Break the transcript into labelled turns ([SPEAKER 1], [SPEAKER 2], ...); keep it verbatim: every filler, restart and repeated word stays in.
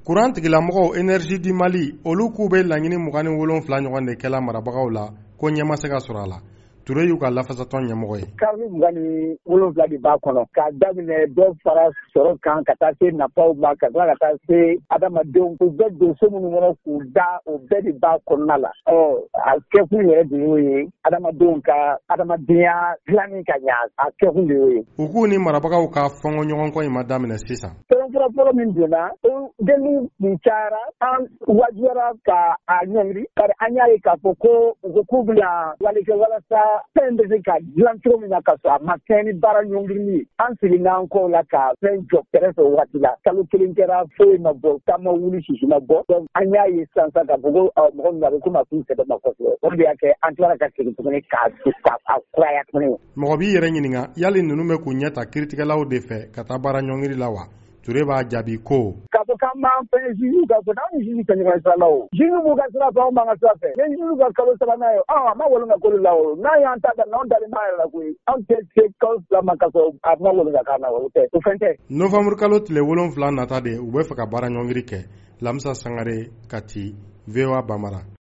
[SPEAKER 1] Courant tigilamɔgɔw Énergie du Mali olu k'u bɛ laɲini mugan ni wolonwula ɲɔgɔn de kɛla marabagaw la ko ɲɛ ma se ka sɔrɔ a la. Toure y'u ka lafasatɔn ɲɛmɔgɔ ye.
[SPEAKER 2] Kari mugan ni wolonwula de b'a kɔnɔ k'a daminɛ dɔ fara sɔrɔ kan ka taa se nafaw ma ka tila ka taa se adamadenw u bɛ donso minnu kɔnɔ k'u da o bɛɛ de b'a kɔnɔna la. Ɔ a kɛkun yɛrɛ de y'o ye adamadenw ka adamadenya dilanni ka ɲa a kɛkun de y'o ye.
[SPEAKER 1] U k'u ni marabagaw ka fɔngɔ ɲɔgɔn kɔ in ma daminɛ sisan.
[SPEAKER 2] Fɔlɔ fɔlɔ min donna o denni kun cayara an wajibiyara ka a ɲɔngiri bari an y'a ye k'a fɔ ko u ko k'u bɛna wale kɛ walasa fɛn bɛ se ka dilan cogo min na ka sɔrɔ a ma kɛ ni baara ɲɔngirili ye. An seginna an kɔ la ka fɛn jɔ kɛrɛfɛ wagati la. Kalo kelen kɛra foyi ma bɔ taama wuli sisi ma bɔ. Donc an y'a ye sisan sisan k'a fɔ ko mɔgɔ min a bɛ komi a tun sɛbɛ ma kosɛbɛ. O de y'a kɛ an tilara ka segin tuguni k'a a kuraya tuguni.
[SPEAKER 1] Mɔgɔ b'i yɛrɛ ɲininka yali ninnu bɛ k'u ɲɛ ta kiiritigɛlaw de fɛ ka taa baara ɲɔngiri la wa? Toure b'a jaabi ko
[SPEAKER 2] k'a fɔ k'an b'an fɛn juge ka fɔ n'an ni juge tɛ ɲɔgɔn sira la o. Juge b'u ka sira fɛ anw b'an ka sira fɛ. Ni juge ka kalo sabanan ye a ma wolo ka kolo la o. N'a y'an ta da n'anw dalen b'a yɛrɛ la koyi. Anw tɛ se kalo fila ma ka sɔrɔ a ma wolo ka k'an na o tɛ o fɛn tɛ.
[SPEAKER 1] Novembre kalo tile wolonwula nata de u bɛ fɛ ka baara ɲɔngiri kɛ. Lamisa Sangare, Kati, V O A Bamara.